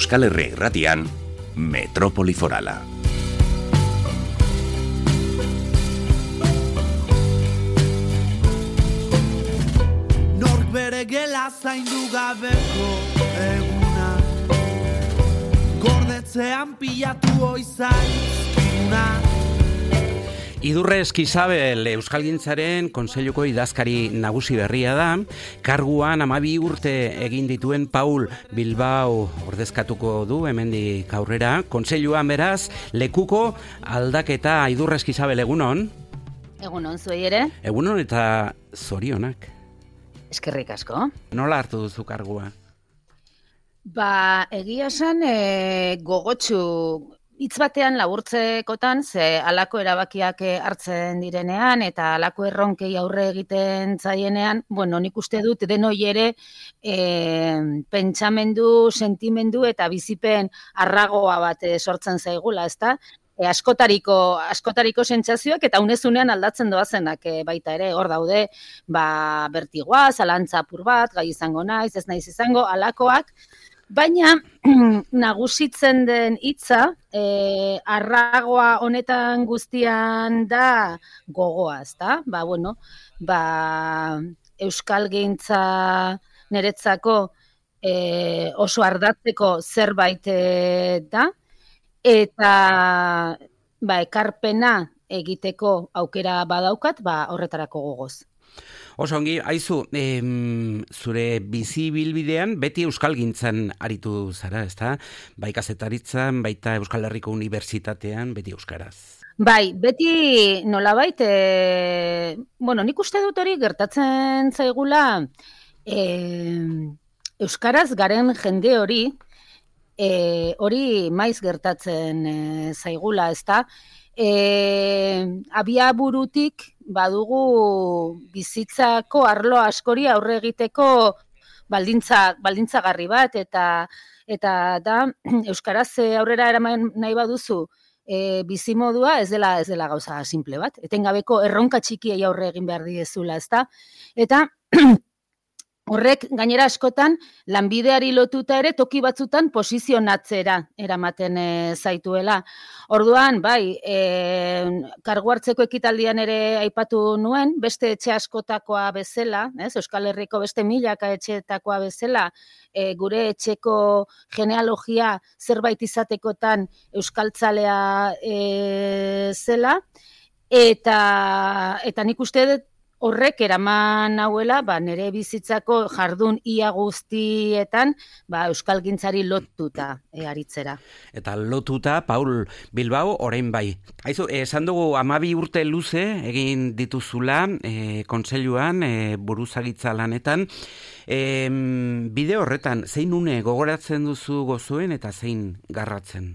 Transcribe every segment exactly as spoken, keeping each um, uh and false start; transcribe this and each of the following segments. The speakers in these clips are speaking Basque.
Euskal Herria Irratian, Metropoli Forala. Nork bere gela zaindu gabeko eguna, gordetzean pilatu oizaizkuna. Idurre Eskizabel Euskalgintzaren Kontseiluko idazkari nagusi berria da. Karguan hamabi urte egin dituen Paul Bilbao ordezkatuko du hemendik aurrera. Kontseiluan beraz, lekuko aldaketa. Idurre Eskizabel, egunon? Egunon, zuei ere? Egunon eta zorionak. Eskerrik asko. Nola hartu duzu kargua? Ba, egia esan e, gogotsu hitz batean laburtzekotan, ze halako erabakiak hartzen direnean eta halako erronkei aurre egiten zaienean, bueno, nik uste dut denoi ere e, pentsamendu, sentimendu eta bizipen arragoa bat sortzen zaigula, ezta? E, askotariko, askotariko sentsazioak eta unezunean aldatzen doazenak e, baita ere, hor daude, ba, bertigoa, zalantza apur bat, gai izango naiz, ez naiz izango, halakoak. Baina nagusitzen den hitza, eh, arragoa honetan guztian da gogoa, ezta? Ba, bueno, ba, euskalgintza niretzako eh, oso ardatzeko zerbait eh, da, eta ba, ekarpena egiteko aukera badaukat, ba, horretarako gogoz. Oso ongi, aizu, em, zure bizi bilbidean beti euskalgintzan aritu zara, ezta? Bai kazetaritzan, baita Euskal Herriko Unibertsitatean, beti euskaraz. Bai, beti nolabait, e, bueno, nik uste dut hori gertatzen zaigula, e, euskaraz garen jende hori, e, hori maiz gertatzen e, zaigula, ezta? E, abia burutik badugu bizitzako arlo askori aurre egiteko baldintza, baldintzagarri bat, eta eta da euskaraz aurrera eraman nahi baduzu e, bizimodua ez dela ez dela gauza simple bat. Etengabeko erronka txikiei aurre egin behar diezula, ezta? Eta horrek gainera askotan lanbideari lotuta ere toki batzutan posizionatzera eramaten e, zaituela. Orduan, bai, e, kargu hartzeko ekitaldian ere aipatu nuen, beste etxe askotakoa bezala, ez, Euskal Herriko beste milaka etxeetakoa bezala, e, gure etxeko genealogia zerbait izatekotan euskaltzalea e, zela, eta, eta nik uste dut horrek eraman nauela, ba, nire bizitzako jardun ia guztietan, ba, euskalgintzari lotuta e, aritzera. Eta lotuta, Paul Bilbao, orain bai. Aizu, esan dugu hamabi urte luze egin dituzula e, kontseiluan, e, buruzagitza lanetan. E, bide horretan, zein une gogoratzen duzu gozoen eta zein garratzen?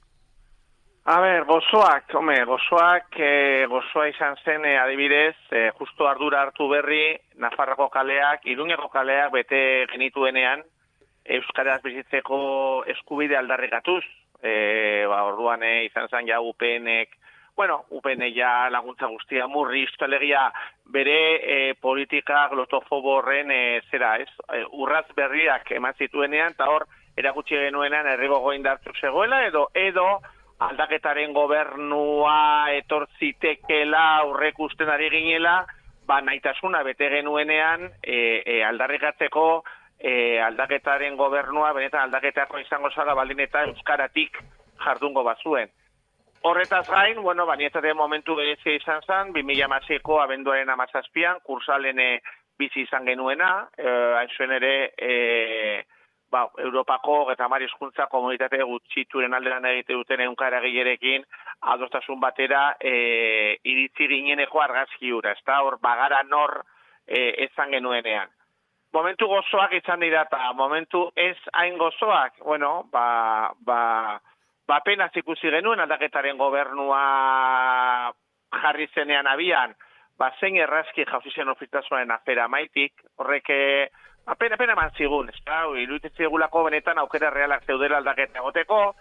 A ber, gozoak, home, gozoak, e, gozoa izan zen e, adibidez, e, justo ardura hartu berri, Nafarroko kaleak, Iruñeko kaleak bete genituenean, euskaraz bizitzeko eskubide aldarrikatuz, e, ba, orduan e, izan zen ja U P N-ek, bueno, U P N ja laguntza guztia murriztu, alegia bere e, politika glotofobo horren e, zera, ez, e, urratz berriak eman zituenean, eta hor, erakutsi genuenean herrigogo indartu zegoela, edo, edo, aldaketaren gobernua etortzitekela aurrekusten ari ginela, ba naitasuna bete genuenean e, e, aldarrikatzeko e, aldaketaren gobernua benetan aldaketako izango zala baldin eta euskaratik jardungo bazuen. Horretaz gain, bueno, banietate momentu berezia izan zen, bi mila hamaseiko abenduaren hamazazpian, kursalen bizi izan genuena, e, hain zuen ere, e, ba, Europako eta hamar hizkuntza komunitate gutxituren alderan egite duten ehunka eragilerekin adostasun batera e, iritzi gineneko argazki hura, ezta hor bagara nor e, ezan genuenean. Momentu gozoak izan dira eta momentu ez hain gozoak, bueno, ba, ba, ba penaz ikusi genuen aldaketaren gobernua jarri zenean abian, ba zein errazki jauzi zen ofitazioaren afera maitik, horrek Apena, apena eman zigun, ez da, iruditzen zigulako benetan aukera realak zeudela aldaketa egoteko.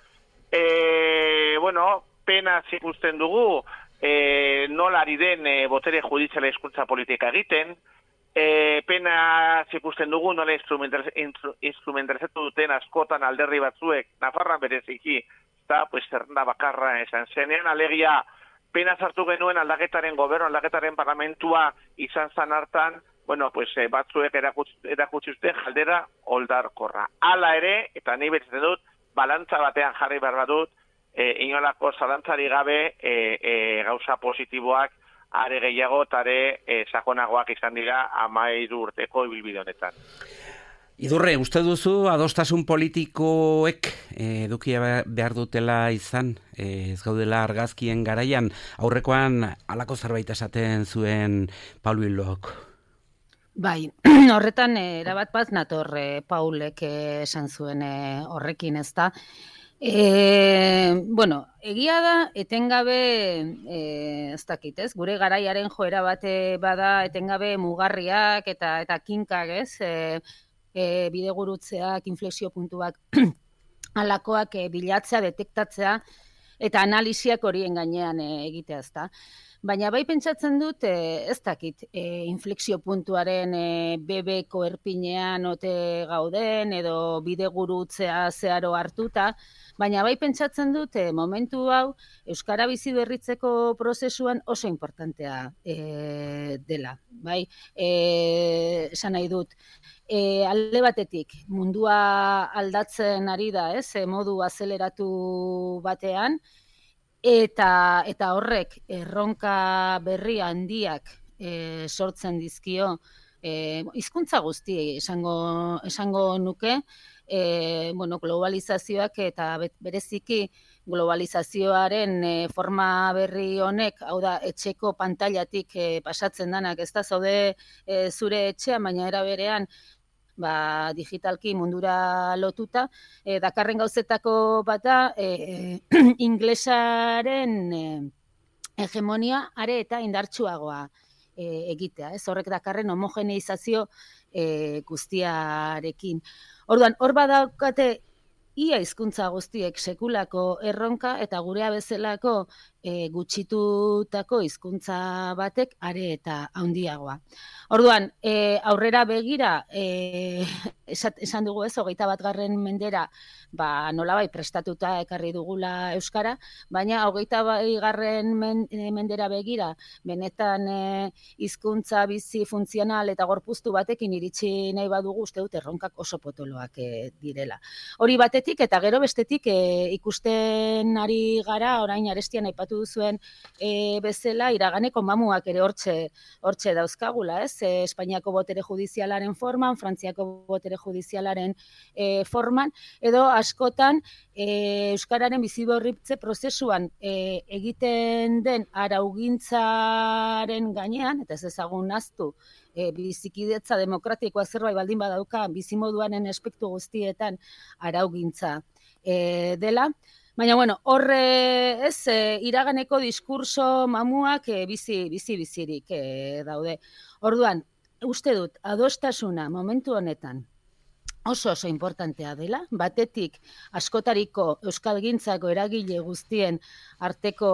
E, bueno, pena ikusten dugu, e, nola ari den e, botere judiziala hizkuntza politika egiten, E, pena ikusten dugu, nola instrumentalizatu duten askotan alderri batzuek, Nafarroan bereziki, eta pues, zerrenda bakarra esan zenean, alegia, pena sartu genuen aldaketaren gobernu, aldaketaren parlamentua izan zan hartan, bueno, pues, eh, batzuek erakutsi zuten jaldera oldarkorra. Hala ere, eta ni betzen dut, balantza batean jarri behar badut, eh, inolako zalantzari gabe eh, eh, gauza positiboak are gehiago eta are eh, sakonagoak izan dira hamairu urteko ibilbide honetan. Idurre, uste duzu adostasun politikoek edukia behar dutela izan, ez gaudela argazkien garaian, aurrekoan halako zerbait esaten zuen Paul Bilbaok? Bai, horretan erabat bat nator eh, Paulek eh, esan zuen eh, horrekin, ez da. E, bueno, egia da, etengabe, e, ez dakit, ez? Gure garaiaren joera bate bada, etengabe mugarriak eta eta kinkak, ez? E, e, bidegurutzeak, inflexio puntuak, alakoak e, bilatzea, detektatzea, eta analisiak horien gainean e, egitea, ez da. Baina bai pentsatzen dut, e, ez dakit, e, inflexio puntuaren e, bebeko erpinean ote gauden, edo bidegurutzea zeharo hartuta, baina bai pentsatzen dut, e, momentu hau, Euskara bizi berritzeko prozesuan oso importantea e, dela. Bai, e, esan nahi dut, e, alde batetik, mundua aldatzen ari da, ez, e, modu azeleratu batean, Eta, eta horrek erronka berri handiak e, sortzen dizkio e, hizkuntza guztiei esango, esango nuke, e, bueno, globalizazioak eta bereziki globalizazioaren e, forma berri honek, hau da, etxeko pantailatik e, pasatzen danak, ez da, zaude e, zure etxean, baina era berean, ba, digitalki mundura lotuta, e, dakarren gauzetako bata, e, inglesaren e, hegemonia are eta indartsuagoa e, egitea. Ez horrek dakarren homogeneizazio e, guztiarekin. Orduan, hor badaukate ia hizkuntza guztiek sekulako erronka eta gurea bezalako e, gutxitutako hizkuntza batek are eta handiagoa. Orduan, e, aurrera begira, e, esat, esan dugu ez, hogeita bat garren mendera, ba, nolabai prestatuta ekarri dugula Euskara, baina hogeita bai garren men, mendera begira, benetan e, hizkuntza bizi funtzional eta gorpuztu batekin iritsi nahi badugu, uste dut erronkak oso potoloak e, direla. Hori batetik eta gero bestetik e, ikusten ari gara, orain arestian aipatu duzuen e, bezala, iraganeko mamuak ere hortxe, hortxe dauzkagula, ez? E, Espainiako botere judizialaren forman, Frantziako botere judizialaren e, forman, edo askotan e, Euskararen biziberritze prozesuan e, egiten den araugintzaren gainean, eta ez ezagun naztu, e, bizikidetza demokratikoa zerbait baldin badauka, bizimoduaren aspektu guztietan araugintza e, dela. Baina, bueno, horre, ez, e, iraganeko diskurso mamuak e, bizi, bizi, bizirik e, daude. Orduan, uste dut, adostasuna momentu honetan oso oso importantea dela, batetik askotariko euskalgintzako eragile guztien arteko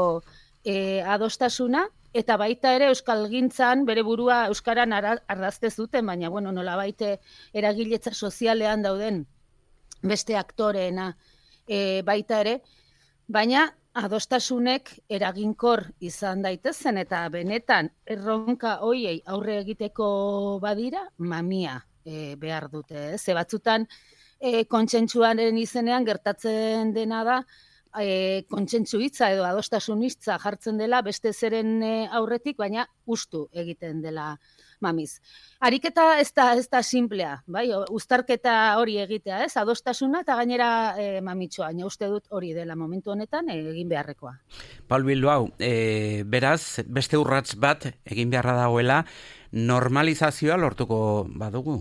e, adostasuna, eta baita ere euskalgintzan bere burua euskaran ardazte zuten, baina, bueno, nola baite eragiletza sozialean dauden beste aktoreena, E, baita ere, baina adostasunek eraginkor izan daitezen eta benetan erronka hoiei aurre egiteko badira, mamia e, behar dute. Ze batzutan e, kontsentsuaren izenean gertatzen dena da, e, kontsentsu hitza edo adostasun hitza jartzen dela beste zeren e, aurretik, baina ustu egiten dela mamiz. Ariketa ez da, ez da simplea, bai? Uztarketa hori egitea, ez? Adostasuna eta gainera e, mamitxoa, baina uste dut hori dela momentu honetan e, egin beharrekoa. Paul Bilbao, e, beraz, beste urrats bat egin beharra dagoela, normalizazioa lortuko badugu?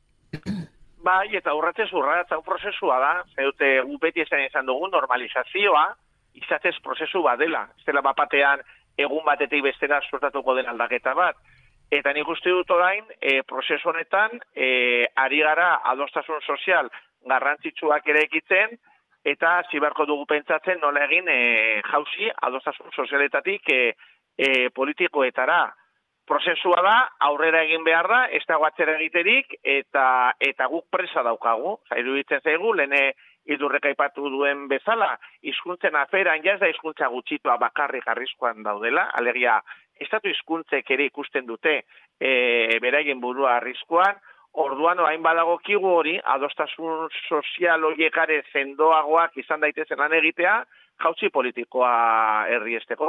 Bai, eta urratzez urratz, hau prozesua da, zeute beti esan izan dugu, normalizazioa izatez prozesu bat dela. Ez dela bapatean egun batetik bestera sortatuko den aldaketa bat. Eta nik uste dut orain, e, prozesu honetan, e, ari gara adostasun sozial garrantzitsuak ere ekitzen, eta zibarko dugu pentsatzen nola egin e, jauzi adostasun sozialetatik e, e, politikoetara. prozesua da, aurrera egin behar da, ez dago atzera egiterik, eta eta guk presa daukagu. Iruditzen zaigu, lehene Idurrek aipatu duen bezala, hizkuntzen aferan jaz da hizkuntza gutxitua bakarrik arriskuan daudela, alegia, estatu hizkuntzek ere ikusten dute e, beraien burua arriskuan, orduan orain badagokigu hori, adostasun sozial horiekare sendoagoak izan daitezen lan egitea, jauzi politikoa herriesteko.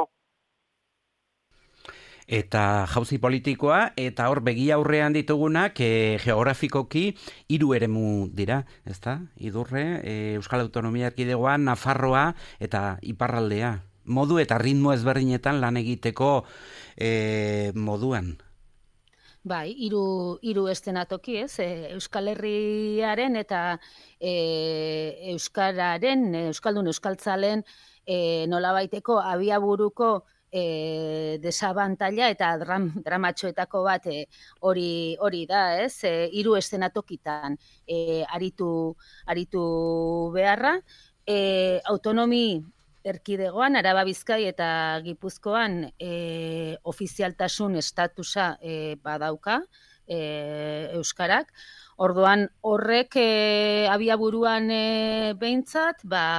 Eta jauzi politikoa, eta hor begi aurrean ditugunak e, geografikoki hiru eremu dira, ezta? Idurre, e, Euskal Autonomia Erkidegoan, Nafarroa eta iparraldea. Modu eta ritmo ezberdinetan lan egiteko e, moduan. Bai, hiru hiru eszenatoki, ez? E, Euskal Herriaren eta e, euskararen, euskaldun euskaltzalen e, nolabaiteko abiaburuko E, desabantaila eta dram, dramatxoetako bat e, hori hori da, ez? E, hiru eszenatokitan e, aritu aritu beharra, e, autonomi erkidegoan Araba, Bizkai eta Gipuzkoan e, ofizialtasun estatusa e, badauka e, euskarak. Orduan horrek e, abiaburuan e, behintzat, ba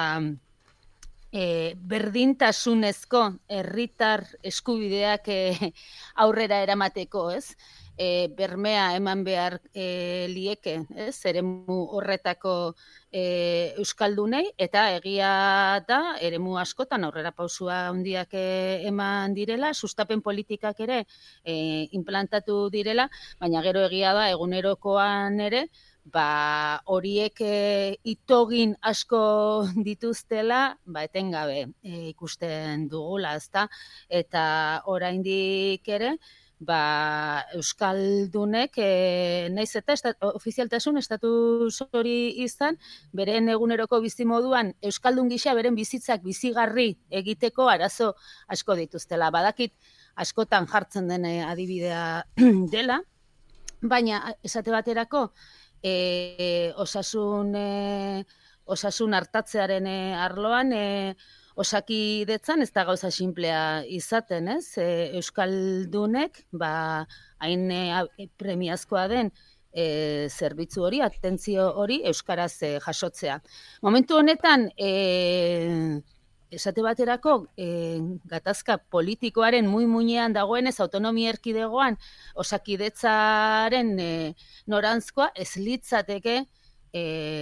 E, berdintasunezko herritar eskubideak e, aurrera eramateko, ez? E, bermea eman behar e, lieke, ez? Eremu horretako e, euskaldunei, eta egia da, eremu askotan aurrera pausua handiak e, eman direla, sustapen politikak ere e, implantatu direla, baina gero egia da, egunerokoan ere, ba horiek e, itogin asko dituztela, ba etengabe e, ikusten dugula, ezta? Eta oraindik ere, ba euskaldunek e, naiz eta estat, ofizialtasun estatus hori izan, beren eguneroko bizimoduan euskaldun gisa beren bizitzak bizigarri egiteko arazo asko dituztela. Badakit askotan jartzen den adibidea dela, baina esate baterako E, osasun e, osasun hartatzearen e, arloan e, osakidetzan ez da gauza sinplea izaten, ez? E, euskaldunek ba hain e, premiazkoa den e, zerbitzu hori, atentzio hori euskaraz e, jasotzea. Momentu honetan e, esate baterako, e, gatazka politikoaren muy-muinean dagoenez autonomia erkidegoan osakidetzaren e, norantzkoa ez litzateke, e,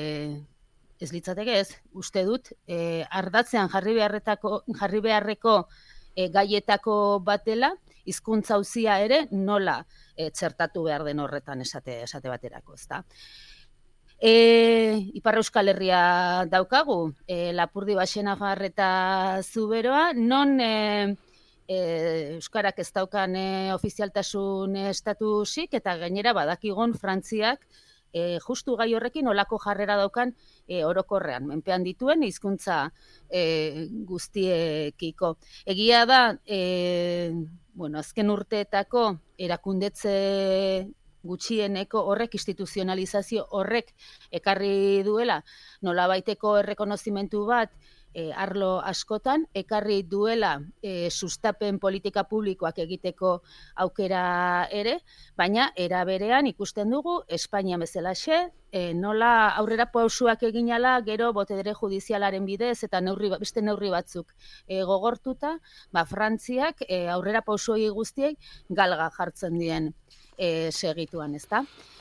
ez litzateke ez, uste dut, e, ardatzean jarri beharretako, jarri beharreko e, gaietako batela, hizkuntza auzia ere nola e, txertatu behar den horretan esate, esate baterako, ezta? E, Ipar Euskal Herria daukagu, e, Lapurdi, Baxenagar eta Zuberoa, non e, e, euskarak ez daukan e, ofizialtasun estatusik, eta gainera badakigon Frantziak e, justu gai horrekin olako jarrera daukan e, orokorrean, menpean dituen hizkuntza e, guztiekiko. Egia da, e, bueno, azken urteetako erakundetze gutxieneko horrek, instituzionalizazio horrek ekarri duela, nolabaiteko errekonozimentu bat e, arlo askotan, ekarri duela e, sustapen politika publikoak egiteko aukera ere, baina era berean ikusten dugu Espainia bezalaxe, e, nola aurrera pausuak eginala gero botere judizialaren bidez eta neurri, beste neurri batzuk e, gogortuta, ba, Frantziak e, aurrera pausoi guztiei galga jartzen dien E, segituan, ezta?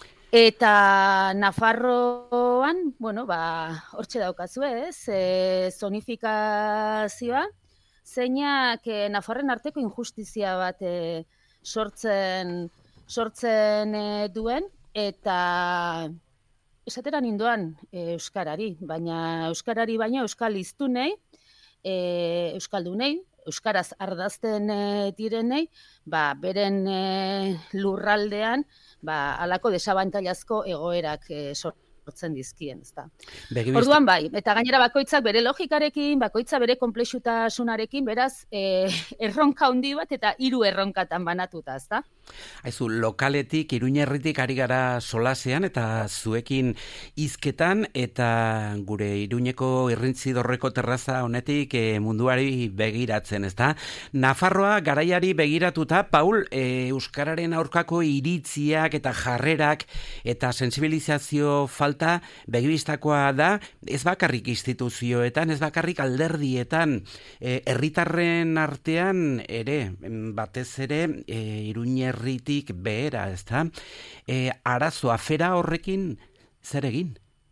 Eta Nafarroan, bueno, ba, hortxe daukazue, ez? E, zonifikazioa, zeinak e, Nafarren arteko injustizia bat e, sortzen, sortzen e, duen, eta esatera nindoan e, euskarari, baina euskarari baina euskal hiztunei, e, euskaldunei, euskaraz ardazten e, direnei, ba, beren e, lurraldean, ba, alako desabantailazko egoerak e, sortzen dizkien, ezta. Orduan bai, eta gainera bakoitzak bere logikarekin, bakoitza bere konplexutasunarekin, beraz, e, erronka handi bat eta hiru erronkatan banatuta, ezta. Aizu, lokaletik, Iruñerritik ari gara solasean eta zuekin hizketan eta gure Iruñeko irrintzi dorreko terraza honetik e, munduari begiratzen, ezta? Nafarroa garaiari begiratuta, Paul, e, euskararen aurkako iritziak eta jarrerak eta sensibilizazio falta begibistakoa da, ez bakarrik instituzioetan, ez bakarrik alderdietan, e, herritarren artean ere, batez ere, e, Iruñerritik behera, ezta? E, arazo, afera horrekin zer egin?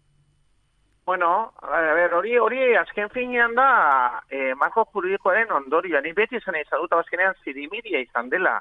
Bueno, a ver, hori hori azken finean da eh, marko juridikoaren ondorioa. Ni beti izan izan dut azkenean zirimiria izan dela.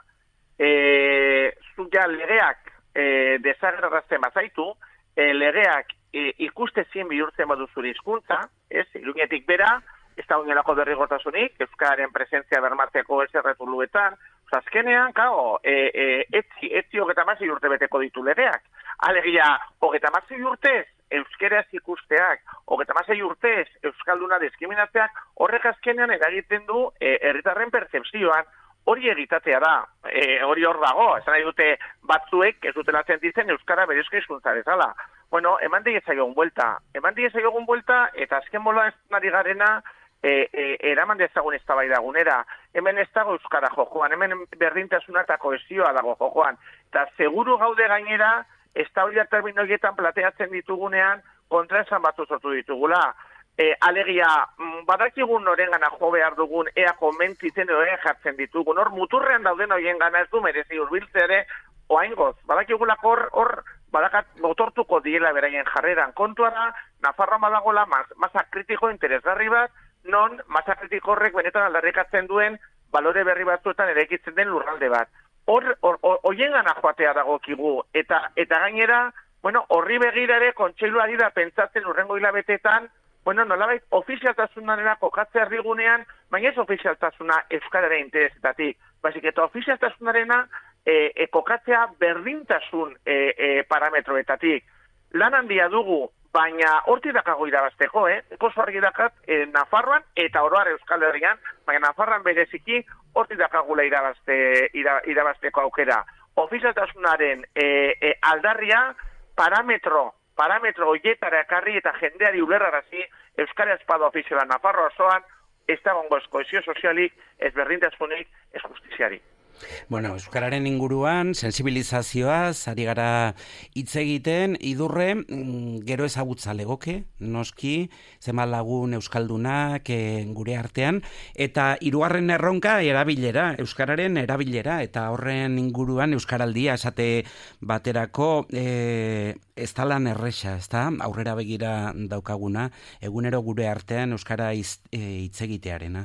Eh, zu ja legeak eh, desagerrazten bazaitu, eh, legeak eh, ikustezin bihurtzen badu zure hizkuntza, ez, Iruñetik bera, ez da unelako derrigortasunik, euskararen presentzia bermatzeko eserretuluetan, azkenean, kao, e, e, etzi, etzi hogeta mazai urte beteko ditu legeak. Alegia, hogeta mazai urtez, euskeraz ikusteak, hogeta mazai urtez, euskalduna diskriminatzeak, horrek azkenean eragiten du e, herritarren pertzepzioan, hori egitatea da, e, hori hor dago, esan nahi dute batzuek, ez dutela sentitzen euskara berezko hizkuntza bezala. Bueno, eman diezaiogun buelta, eman diezaiogun buelta, eta azken bola ez nari garena, E, e, eraman dezagun eztabaidagunera. Hemen ez dago euskara jokoan, hemen berdintasuna eta kohesioa dago jokoan. Eta seguru gaude gainera, eztabaida terminoietan plateatzen ditugunean, kontraesan batzu sortu ditugula. E, alegia, badakigun noren gana jo behar dugun, ea komentitzen edo ea jartzen ditugun. Hor muturrean dauden horien gana ez du merezi urbiltze ere, oaingoz, badakigulak hor, hor, badakat motortuko diela beraien jarreran. Kontua da, Nafarroa badagola masa kritiko interesgarri bat, non masa kritiko horrek benetan aldarrikatzen duen balore berri batzuetan eraikitzen den lurralde bat. Hor, hoien gana joatea dagokigu, eta eta gainera, bueno, horri begira ere kontseiluari da pentsatzen urrengo hilabetetan, bueno, nolabait ofizialtasunarena kokatzea erdigunean, baina ez ofizialtasuna euskararen interesetatik, baizik eta ofizialtasunarena e, e, kokatzea berdintasun e, e, parametroetatik. Lan handia dugu, baina horti dakago irabazteko, eh? Oso argi dakat eh, Nafarroan eta oroar Euskal Herrian, baina Nafarroan bereziki horti dakagula irabazte, ira, irabazteko aukera. Ofizialtasunaren eh, eh, aldarria parametro, parametro hoietara ekarri eta jendeari ulerrarazi Euskara espada ofiziala Nafarroa osoan, ez dagoengo ez kohesio sozialik, ez berdintasunik, ez justiziarik. Bueno, euskararen inguruan, sensibilizazioaz, ari gara hitz egiten, idurre, gero ezagutza legoke, noski, zenbat lagun euskaldunak e, gure artean, eta hirugarren erronka erabilera, euskararen erabilera, eta horren inguruan euskaraldia esate baterako e, ez da lan erresa, ez da, aurrera begira daukaguna, egunero gure artean euskara hitz e, egitearena.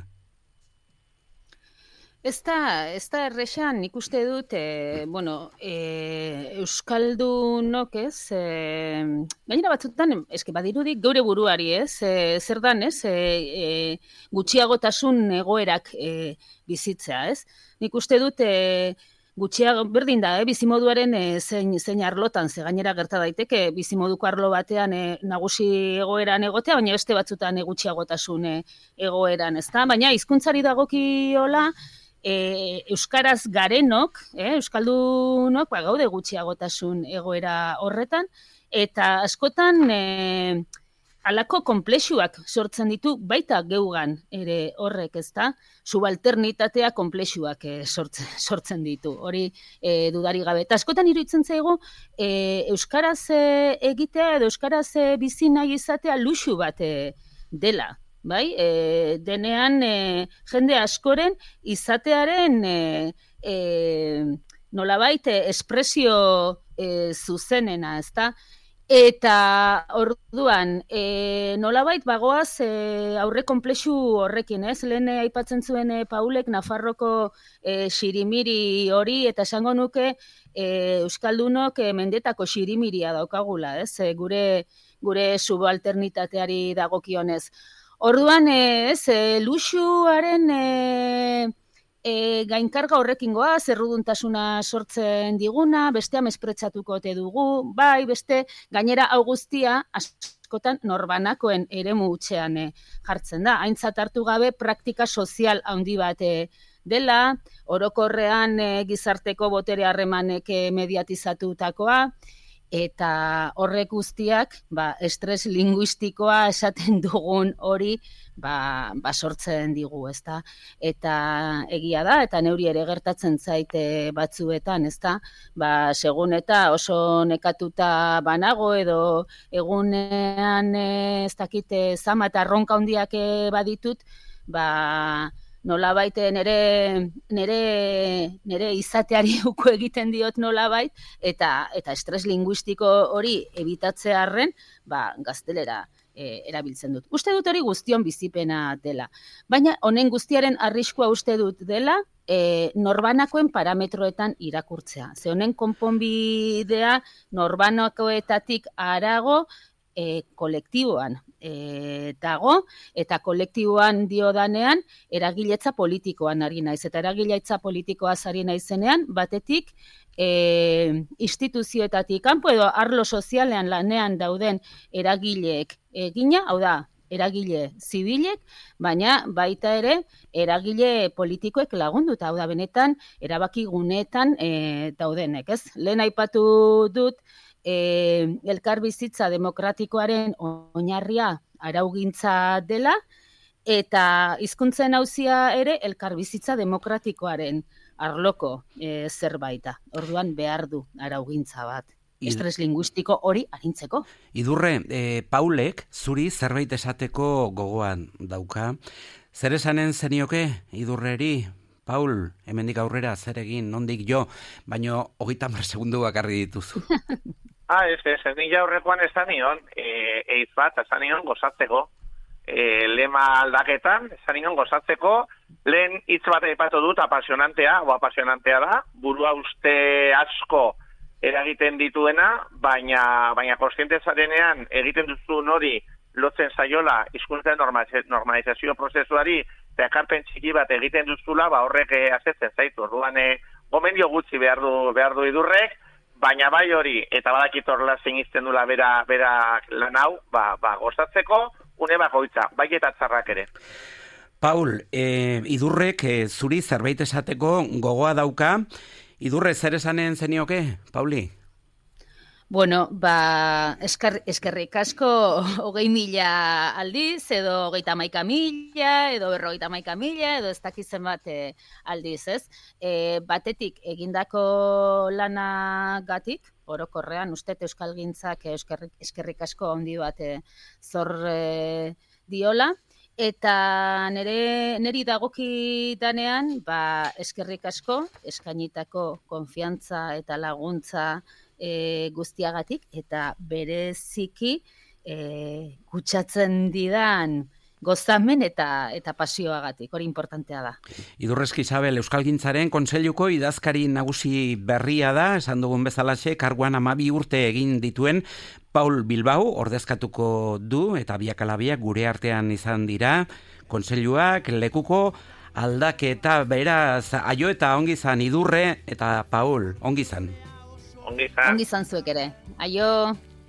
Ez da, ez da errexan, nik uste dut, e, bueno, e, euskaldunok ez, e, gainera batzutan, eske badirudik geure buruari ez, e, zer dan ez, e, e, gutxiagotasun egoerak e, bizitzea ez. Nik uste dut, e, gutxiago, berdin da, eh, bizimoduaren e, zein, zein arlotan, ze gainera gerta daiteke, bizimoduko arlo batean e, nagusi egoeran egotea, baina beste batzutan e, gutxiagotasun e, egoeran, ez da? Baina hizkuntzari dagokiola, E, euskaraz garenok, e, euskaldunok, ba, gaude gutxiagotasun egoera horretan, eta askotan e, halako konplexuak sortzen ditu baita geugan ere horrek, ezta? Subalternitatea konplexuak e, sortzen, sortzen ditu, hori e, dudari gabe. Eta askotan iruditzen zaigu e, euskaraz e, egitea edo euskaraz e, bizi nahi izatea luxu bat e, dela. Bai, e, denean e, jende askoren izatearen e, e, nolabait espresio e, zuzenena, ezta? Eta orduan, e, nolabait bagoaz e, aurre konplexu horrekin, ez? Lehen aipatzen zuen e, Paulek Nafarroko e, xirimiri hori, eta esango nuke e, euskaldunok e, mendetako xirimiria daukagula, ez? E, gure, gure subalternitateari dagokionez. Orduan, ez, e, luxuaren e, e, gainkarga horrekin goa, zerruduntasuna sortzen diguna, bestea mespretsatuko te dugu, bai, beste, gainera hau guztia, askotan norbanakoen eremu hutsean e, jartzen da. Aintzat hartu gabe praktika sozial handi bat e, dela, orokorrean e, gizarteko botere harremanek e, mediatizatutakoa, eta horrek guztiak, ba, estres linguistikoa esaten dugun hori, ba, ba sortzen digu, ezta? Eta egia da, eta neuri ere gertatzen zaite batzuetan, ezta? Ba, segun eta oso nekatuta banago edo egunean ez dakite zama eta ronka handiak baditut, ba, nolabait nere, nere, nere izateari uko egiten diot nolabait, eta, eta estres linguistiko hori ebitatzearren, ba, gaztelera e, erabiltzen dut. Uste dut hori guztion bizipena dela. Baina honen guztiaren arriskua uste dut dela, e, norbanakoen parametroetan irakurtzea. Ze honen konponbidea norbanakoetatik harago e, kolektiboan e, dago, eta kolektiboan diodanean eragiletza politikoan ari naiz. Eta eragiletza politikoaz ari naizenean, batetik e, instituzioetatik kanpo edo arlo sozialean lanean dauden eragileek egina, hau da, eragile zibilek, baina baita ere eragile politikoek lagunduta, hau da, benetan erabaki guneetan e, daudenek, ez? Lehen aipatu dut, E, elkarbizitza demokratikoaren oinarria araugintza dela, eta hizkuntzen auzia ere elkarbizitza demokratikoaren arloko e, zerbaita. Orduan behar du araugintza bat. Estres linguistiko hori arintzeko. Idurre, e, Paulek zuri zerbait esateko gogoan dauka. Zer esanen zenioke Idurreri? Paul, hemendik aurrera zer egin, nondik jo, baino hogeita hamar segundu bakarri dituzu. Ah, ez, ez, ez nik jaurrekoan ez nion, e, eiz bat, ez nion gozatzeko, e, lema aldaketan, ez nion gozatzeko, lehen hitz bat aipatu dut, apasionantea, o apasionantea da, burua uste asko eragiten dituena, baina, baina konstiente zarenean egiten duzun hori lotzen zaiola hizkuntzen normalizazio prozesuari, eta ekarpen txiki bat egiten duzula, ba horrek azetzen zaitu, orduan e, gomendio gutxi behar du, behar du Idurrek, baina bai hori, eta badakit horrela zein izten dula bera, bera lan hau, ba, ba gozatzeko, une bakoitza, bai eta txarrak ere. Paul, e, Idurrek e, zuri zerbait esateko gogoa dauka, Idurre zer esanen zenioke, Pauli? Bueno, ba, esker, eskerrik asko hogei mila aldiz, edo hogeita hamaika mila, edo berrogeita hamaika mila, edo ez dakizen bat e, aldiz, ez? E, batetik egindako lanagatik, orokorrean, uste euskalgintzak eskerrik, eskerrik asko handi bat e, zor e, diola, eta nere, neri dagoki danean, ba, eskerrik asko, eskainitako konfiantza eta laguntza E, guztiagatik, eta bereziki e, kutsatzen didan gozamen eta eta pasioagatik, hori importantea da. Idurrezki Isabel, Euskalgintzaren Kontseiluko idazkari nagusi berria da, esan dugun bezalaxe, karguan hamabi urte egin dituen Paul Bilbao ordezkatuko du, eta biak ala biak gure artean izan dira, Kontseiluak lekuko aldaketa, beraz, aio eta ongi izan Idurre, eta Paul, ongi izan. Ongi izan. Ongi izan zuek ere. Aio.